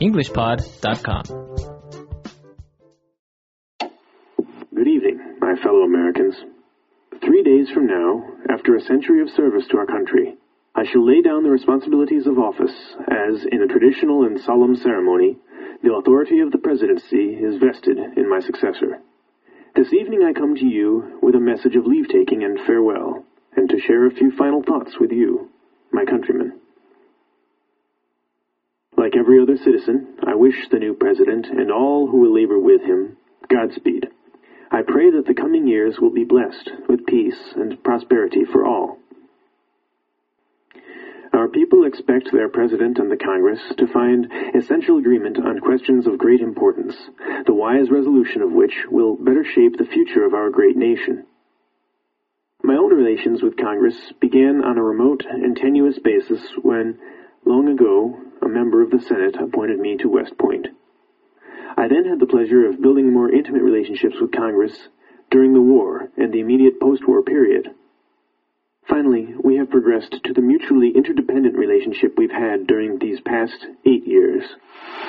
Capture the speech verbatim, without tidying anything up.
english pod dot com. Good evening, my fellow Americans. Three days from now, after a century of service to our country, I shall lay down the responsibilities of office as, in a traditional and solemn ceremony, the authority of the presidency is vested in my successor. This evening I come to you with a message of leave-taking and farewell, and to share a few final thoughts with you, my countrymen. Like every other citizen, I wish the new president and all who will labor with him Godspeed. I pray that the coming years will be blessed with peace and prosperity for all. Our people expect their President and the Congress to find essential agreement on questions of great importance, the wise resolution of which will better shape the future of our great nation. My own relations with Congress began on a remote and tenuous basis when, long ago, a member of the Senate appointed me to West Point. I then had the pleasure of building more intimate relationships with Congress during the war and the immediate post-war period. Finally, we have progressed to the mutually interdependent relationship we've had during these past eight years.